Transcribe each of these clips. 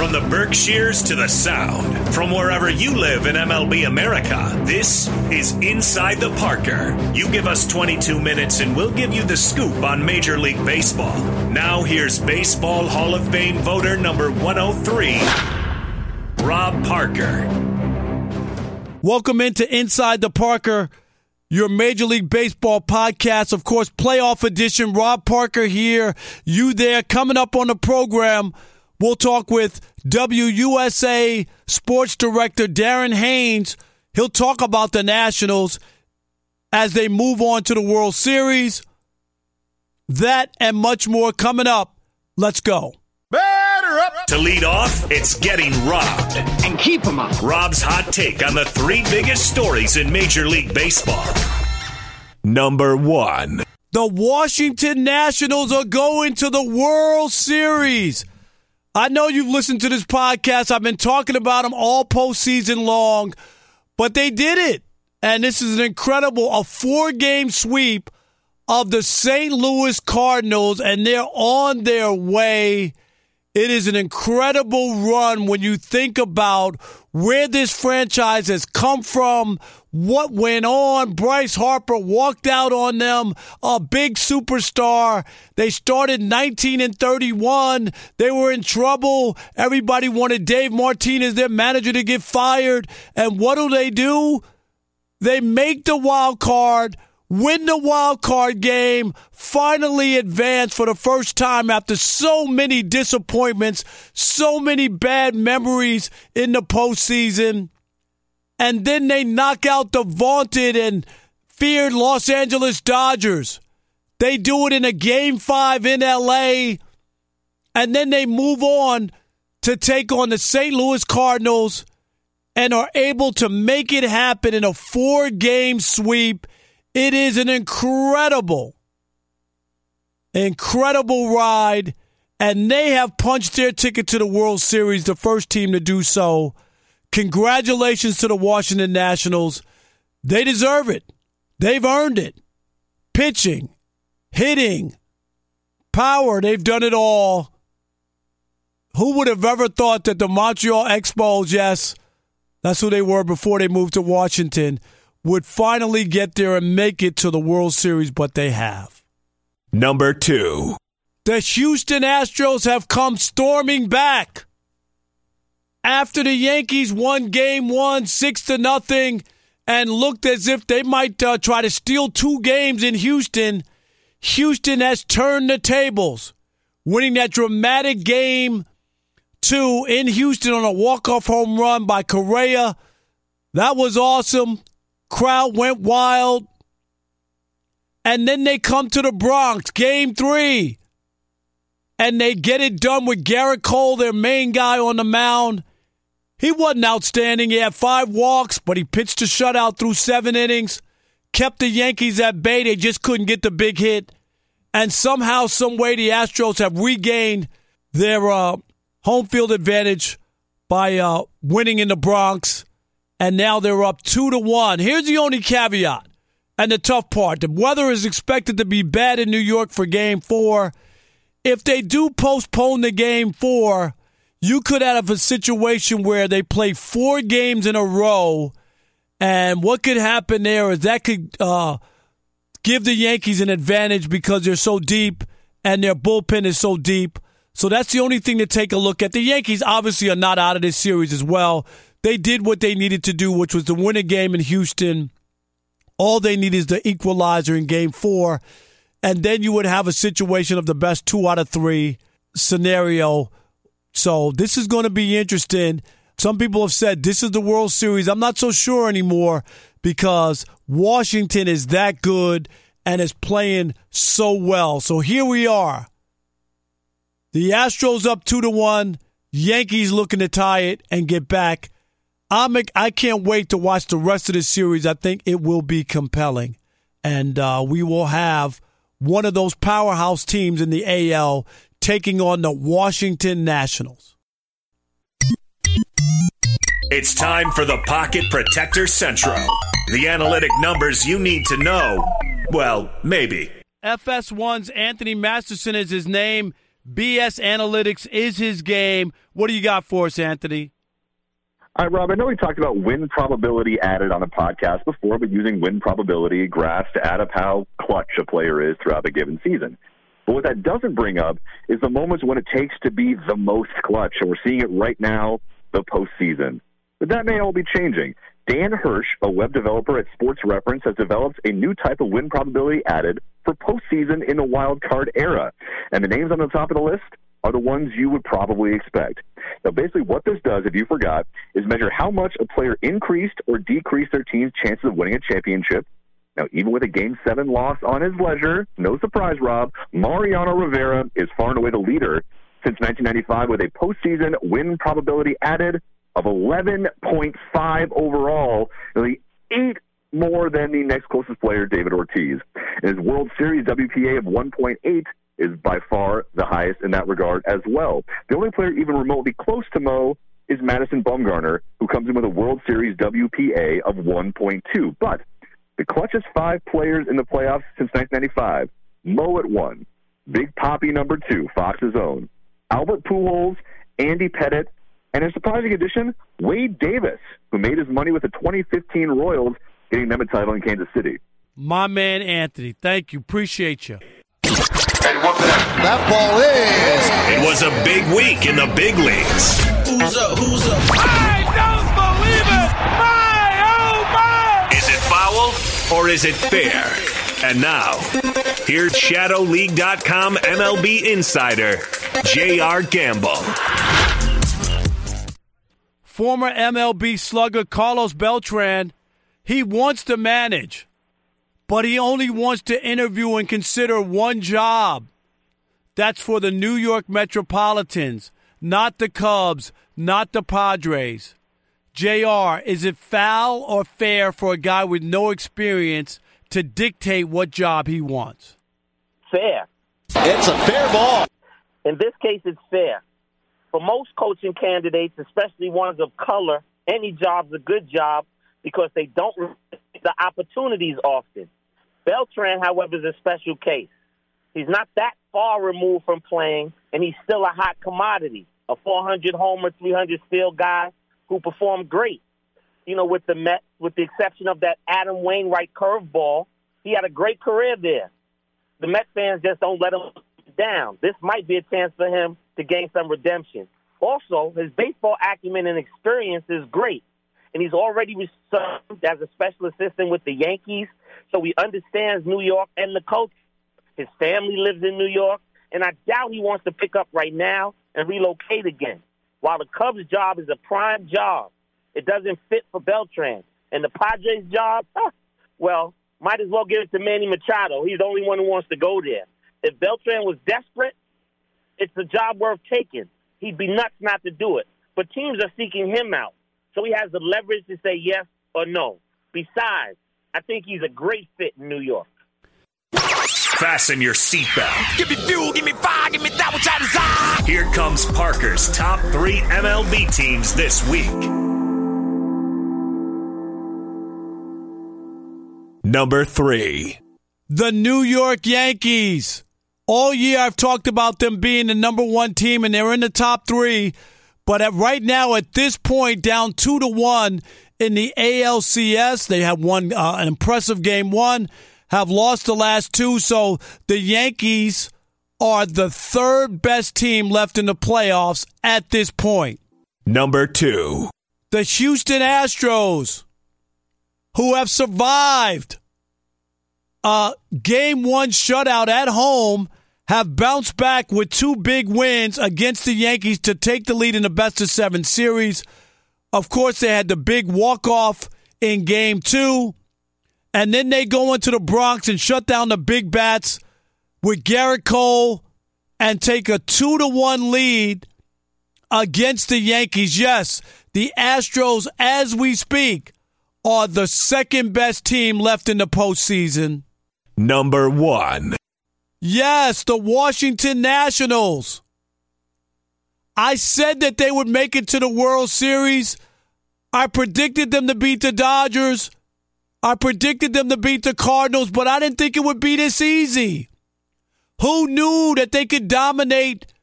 From the Berkshires to the Sound, from wherever you live in MLB America, this is Inside the Parker. You give us 22 minutes and we'll give you the scoop on Major League Baseball. Now here's Baseball Hall of Fame voter number 103, Rob Parker. Welcome into Inside the Parker, your Major League Baseball podcast. Of course, playoff edition. Rob Parker here, you there. Coming up on the program, we'll talk with WUSA Sports Director Darren Haynes. He'll talk about the Nationals as they move on to the World Series. That and much more coming up. Let's go. Batter up. To lead off, it's Getting Robbed. And keep them up. Rob's hot take on the three biggest stories in Major League Baseball. Number one. The Washington Nationals are going to the World Series. I know you've listened to this podcast. I've been talking about them all postseason long, but they did it. And this is an incredible, a 4-game sweep of the St. Louis Cardinals, and they're on their way. It is an incredible run when you think about where this franchise has come from, what went on. Bryce Harper walked out on them, a big superstar. They started 19-31. They were in trouble. Everybody wanted Dave Martinez, their manager, to get fired. And what do? They make the wild card, win the wild card game, finally advance for the first time after so many disappointments, so many bad memories in the postseason. And then they knock out the vaunted and feared Los Angeles Dodgers. They do it in a Game 5 in L.A., and then they move on to take on the St. Louis Cardinals and are able to make it happen in a 4-game sweep. It is an incredible ride, and they have punched their ticket to the World Series, the first team to do so. Congratulations to the Washington Nationals. They deserve it. They've earned it. Pitching, hitting, power, they've done it all. Who would have ever thought that the Montreal Expos, yes, that's who they were before they moved to Washington, would finally get there and make it to the World Series, but they have. Number two. The Houston Astros have come storming back. After the Yankees won Game 1, 6-0, and looked as if they might try to steal 2 games in Houston, Houston has turned the tables, winning that dramatic Game 2 in Houston on a walk-off home run by Correa. That was awesome. Crowd went wild. And then they come to the Bronx, Game 3. And they get it done with Garrett Cole, their main guy on the mound. He wasn't outstanding. He had 5 walks, but he pitched a shutout through 7 innings. Kept the Yankees at bay. They just couldn't get the big hit. And somehow, some way, the Astros have regained their home field advantage by winning in the Bronx. And now they're up 2-1. Here's the only caveat and the tough part. The weather is expected to be bad in New York for Game 4. If they do postpone the Game 4, you could have a situation where they play 4 games in a row. And what could happen there is that could give the Yankees an advantage because they're so deep and their bullpen is so deep. So that's the only thing to take a look at. The Yankees obviously are not out of this series as well. They did what they needed to do, which was to win a game in Houston. All they need is the equalizer in Game 4. And then you would have a situation of the best 2 out of 3 scenario. So this is going to be interesting. Some people have said this is the World Series. I'm not so sure anymore because Washington is that good and is playing so well. So here we are. The Astros up 2-1. Yankees looking to tie it and get back. I can't wait to watch the rest of this series. I think it will be compelling. And we will have one of those powerhouse teams in the AL taking on the Washington Nationals. It's time for the Pocket Protector Central. The analytic numbers you need to know. Well, maybe. FS1's Anthony Masterson is his name. BS analytics is his game. What do you got for us, Anthony? All right, Rob, I know we talked about win probability added on a podcast before, but using win probability graphs to add up how clutch a player is throughout a given season. But what that doesn't bring up is the moments when it takes to be the most clutch, and we're seeing it right now, the postseason. But that may all be changing. Dan Hirsch, a web developer at Sports Reference, has developed a new type of win probability added for postseason in the wild card era. And the names on the top of the list are the ones you would probably expect. Now, basically what this does, if you forgot, is measure how much a player increased or decreased their team's chances of winning a championship. Now, even with a Game 7 loss on his leisure, no surprise, Rob, Mariano Rivera is far and away the leader since 1995 with a postseason win probability added of 11.5 overall, nearly 8 more than the next closest player, David Ortiz. And his World Series WPA of 1.8 is by far the highest in that regard as well. The only player even remotely close to Mo is Madison Bumgarner, who comes in with a World Series WPA of 1.2. But the clutchest 5 players in the playoffs since 1995, Mo at 1, Big Papi number 2, Fox's own, Albert Pujols, Andy Pettitte, and a surprising addition, Wade Davis, who made his money with the 2015 Royals, getting them a title in Kansas City. My man, Anthony. Thank you. Appreciate you. That ball is. It was a big week in the big leagues. Who's up? I don't believe it! My, oh, my! Is it foul or is it fair? And now, here's ShadowLeague.com MLB insider, J.R. Gamble. Former MLB slugger Carlos Beltran, he wants to manage, but he only wants to interview and consider one job. That's for the New York Metropolitans, not the Cubs, not the Padres. JR, is it foul or fair for a guy with no experience to dictate what job he wants? Fair. It's a fair ball. In this case, it's fair. For most coaching candidates, especially ones of color, any job's a good job because they don't receive the opportunities often. Beltran, however, is a special case. He's not that far removed from playing, and he's still a hot commodity, a 400-homer, 300-steal guy who performed great. You know, with the Mets, with the exception of that Adam Wainwright curveball, he had a great career there. The Mets fans just don't let him down. This might be a chance for him to gain some redemption. Also, his baseball acumen and experience is great, and he's already served as a special assistant with the Yankees, so he understands New York and the culture. His family lives in New York, and I doubt he wants to pick up right now and relocate again. While the Cubs' job is a prime job, it doesn't fit for Beltran. And the Padres' job, well, might as well give it to Manny Machado. He's the only one who wants to go there. If Beltran was desperate, it's a job worth taking. He'd be nuts not to do it. But teams are seeking him out, so he has the leverage to say yes or no. Besides, I think he's a great fit in New York. Fasten your seatbelt. Give me fuel, give me fire, give me that which I desire. Here comes Parker's top 3 MLB teams this week. Number 3. The New York Yankees. All year I've talked about them being the number 1 team, and they're in the top 3. But right now, at this point, down 2-1 in the ALCS. They have won an impressive Game 1, have lost the last 2. So the Yankees are the 3rd best team left in the playoffs at this point. Number 2. The Houston Astros, who have survived a Game 1 shutout at home, have bounced back with 2 big wins against the Yankees to take the lead in the best-of-7 series. Of course, they had the big walk-off in Game 2, and then they go into the Bronx and shut down the big bats with Garrett Cole and take a 2-1 lead against the Yankees. Yes, the Astros, as we speak, are the 2nd-best team left in the postseason. Number 1. Yes, the Washington Nationals. I said that they would make it to the World Series. I predicted them to beat the Dodgers. I predicted them to beat the Cardinals, but I didn't think it would be this easy. Who knew that they could dominate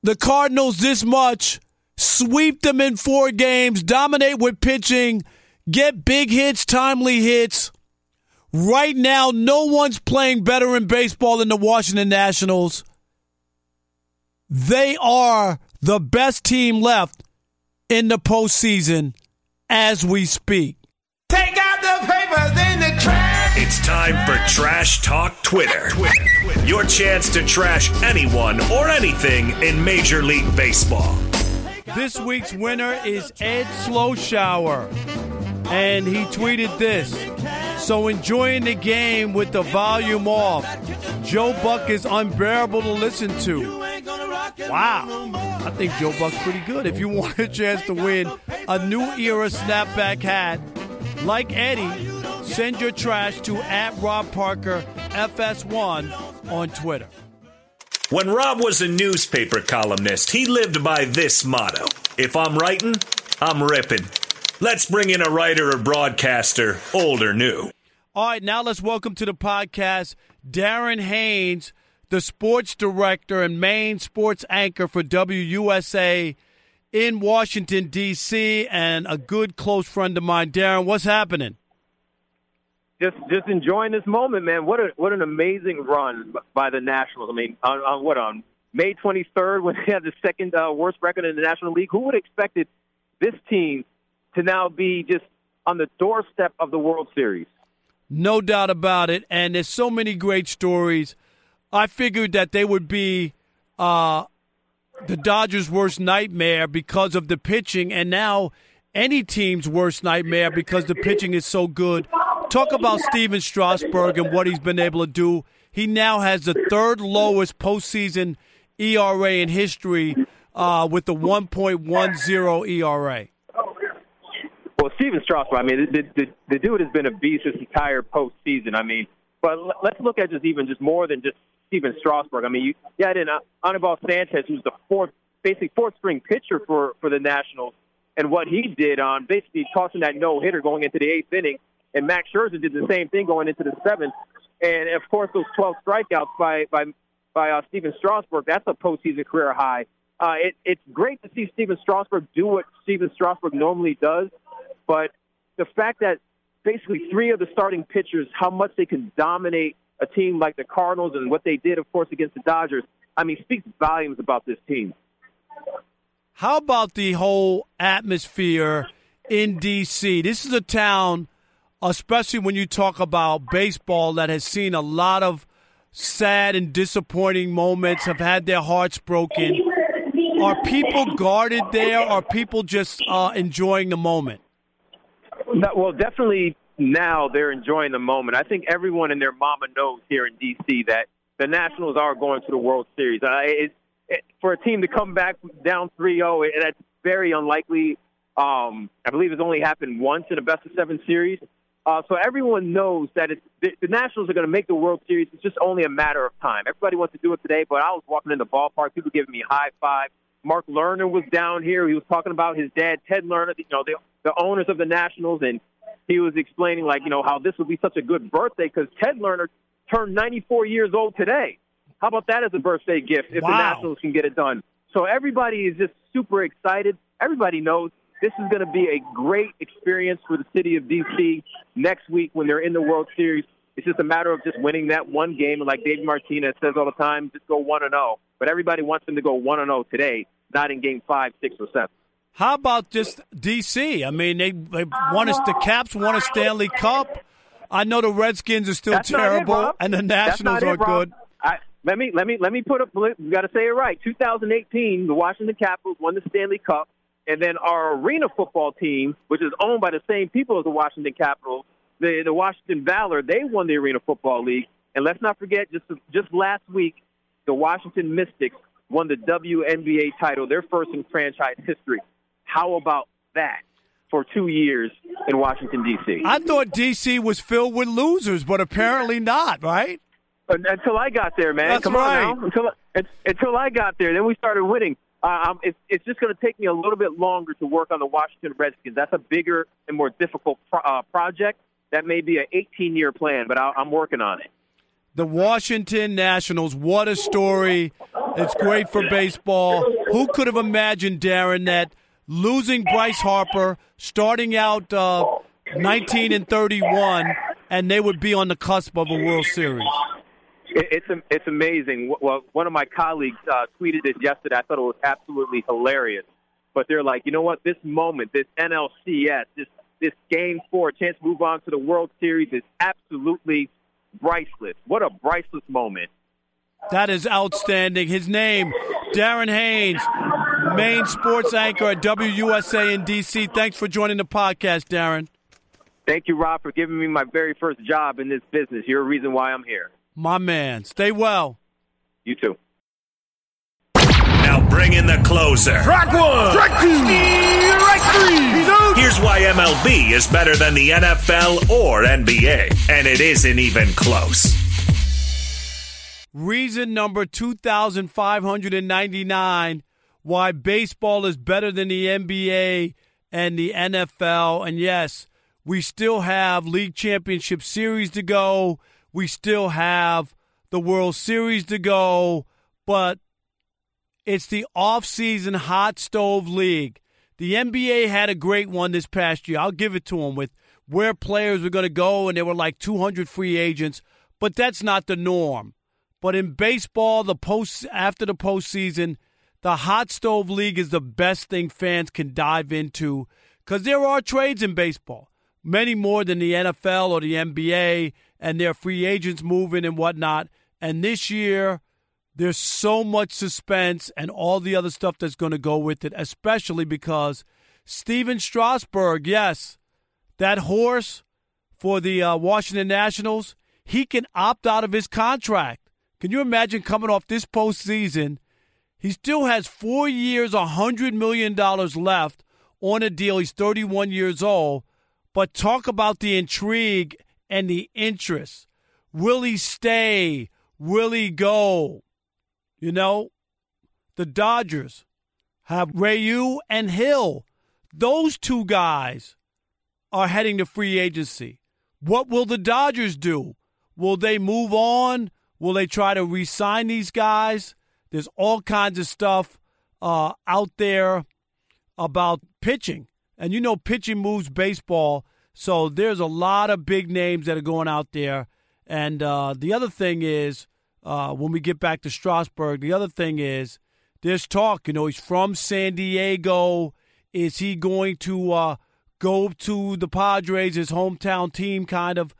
the Cardinals this much, sweep them in 4 games, dominate with pitching, get big hits, timely hits. Right now, no one's playing better in baseball than the Washington Nationals. They are the best team left in the postseason as we speak. Take out the papers in the trash. It's time for Trash Talk Twitter. Your chance to trash anyone or anything in Major League Baseball. This week's winner is Ed Slowshower, and he tweeted this. So enjoying the game with the volume off. Joe Buck is unbearable to listen to. Wow. I think Joe Buck's pretty good. If you want a chance to win a new era snapback hat, like Eddie, send your trash to @RobParkerFS1 on Twitter. When Rob was a newspaper columnist, he lived by this motto. If I'm writing, I'm ripping. Let's bring in a writer or broadcaster, old or new. All right, now let's welcome to the podcast Darren Haynes, the sports director and main sports anchor for WUSA in Washington, D.C., and a good close friend of mine. Darren, what's happening? Just enjoying this moment, man. What an amazing run by the Nationals. I mean, on May 23rd, when they had the second worst record in the National League, who would have expected this team to now be just on the doorstep of the World Series? No doubt about it, and there's so many great stories. I figured that they would be the Dodgers' worst nightmare because of the pitching, and now any team's worst nightmare because the pitching is so good. Talk about Steven Strasburg and what he's been able to do. He now has the 3rd lowest postseason ERA in history with the 1.10 ERA. Well, Steven Strasburg, I mean, the dude has been a beast this entire postseason. I mean, but let's look at just more than just Steven Strasburg. I mean, you had Anibal Sanchez, who's the fourth string pitcher for the Nationals, and what he did on basically tossing that no-hitter going into the 8th inning. And Max Scherzer did the same thing going into the 7th. And, of course, those 12 strikeouts by Steven Strasburg, that's a postseason career high. It's great to see Steven Strasburg do what Steven Strasburg normally does, but the fact that basically 3 of the starting pitchers, how much they can dominate a team like the Cardinals and what they did, of course, against the Dodgers, I mean, speaks volumes about this team. How about the whole atmosphere in D.C.? This is a town, especially when you talk about baseball, that has seen a lot of sad and disappointing moments, have had their hearts broken. Are people guarded there? Are people just enjoying the moment? Well, definitely now they're enjoying the moment. I think everyone and their mama knows here in D.C. that the Nationals are going to the World Series. For a team to come back down 3-0, that's very unlikely. I believe it's only happened once in a best-of-7 series. So everyone knows that the Nationals are going to make the World Series. It's just only a matter of time. Everybody wants to do it today, but I was walking in the ballpark, people giving me a high five. Mark Lerner was down here. He was talking about his dad, Ted Lerner, the owners of the Nationals, and he was explaining, how this would be such a good birthday because Ted Lerner turned 94 years old today. How about that as a birthday gift if the Nationals can get it done? So everybody is just super excited. Everybody knows this is going to be a great experience for the city of D.C. next week when they're in the World Series. It's just a matter of just winning that one game. And like David Martinez says all the time, just go 1-0. But everybody wants them to go 1-0 today, not in Game 5, 6, or 7. How about just D.C.? I mean, they won us. The Caps won a Stanley Cup. I know the Redskins are still terrible, and the Nationals are good. Let me put up. You got to say it right. 2018, the Washington Capitals won the Stanley Cup, and then our arena football team, which is owned by the same people as the Washington Capitals, the Washington Valor, they won the Arena Football League. And let's not forget, just last week, the Washington Mystics won the WNBA title, their first in franchise history. How about that for 2 years in Washington, D.C.? I thought D.C. was filled with losers, but apparently not, right? Until I got there, man. That's Come right. on now. Until I got there, then we started winning. It's just going to take me a little bit longer to work on the Washington Redskins. That's a bigger and more difficult project. That may be an 18-year plan, but I'm working on it. The Washington Nationals, what a story. It's great for baseball. Who could have imagined, Darren, that losing Bryce Harper, starting out 19-31, and they would be on the cusp of a World Series? It's amazing. Well, one of my colleagues tweeted this yesterday. I thought it was absolutely hilarious. But they're like, you know what? This moment, this NLCS, this Game 4, chance to move on to the World Series is absolutely priceless. What a priceless moment. That is outstanding. His name, Darren Haynes, main sports anchor at WUSA in D.C. Thanks for joining the podcast, Darren. Thank you, Rob, for giving me my very first job in this business. You're a reason why I'm here. My man. Stay well. You too. Now bring in the closer. Strike one. Strike two. Strike three. He's out. Here's why MLB is better than the NFL or NBA, and it isn't even close. Reason number 2,599 why baseball is better than the NBA and the NFL. And yes, we still have League Championship Series to go. We still have the World Series to go. But it's the off-season hot stove league. The NBA had a great one this past year. I'll give it to them with where players were going to go, and there were like 200 free agents. But that's not the norm. But in baseball, after the postseason, the hot stove league is the best thing fans can dive into because there are trades in baseball, many more than the NFL or the NBA, and there are free agents moving and whatnot. And this year, there's so much suspense and all the other stuff that's going to go with it, especially because Steven Strasburg, yes, that horse for the Washington Nationals, he can opt out of his contract. Can you imagine coming off this postseason? He still has 4 years, $100 million left on a deal. He's 31 years old. But talk about the intrigue and the interest. Will he stay? Will he go? You know, the Dodgers have Ryu and Hill. Those two guys are heading to free agency. What will the Dodgers do? Will they move on? Will they try to re-sign these guys? There's all kinds of stuff out there about pitching. And you know pitching moves baseball, so there's a lot of big names that are going out there. And the other thing is, when we get back to Strasburg, the other thing is there's talk. You know, he's from San Diego. Is he going to go to the Padres, his hometown team, kind of,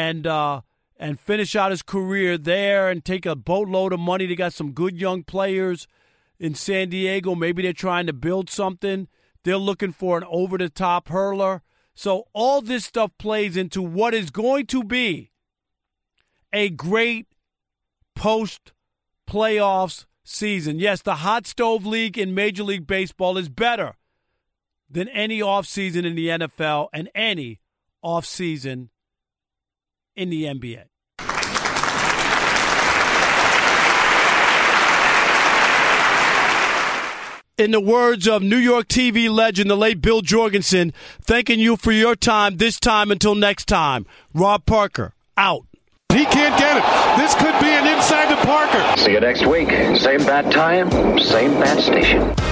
and finish out his career there and take a boatload of money? They got some good young players in San Diego. Maybe they're trying to build something. They're looking for an over-the-top hurler. So all this stuff plays into what is going to be a great post-playoffs season. Yes, the hot stove league in Major League Baseball is better than any offseason in the NFL and any offseason in the NBA. In the words of New York TV legend, the late Bill Jorgensen, thanking you for your time this time until next time. Rob Parker, out. He can't get it. This could be an inside to Parker. See you next week. Same bat time, same bat station.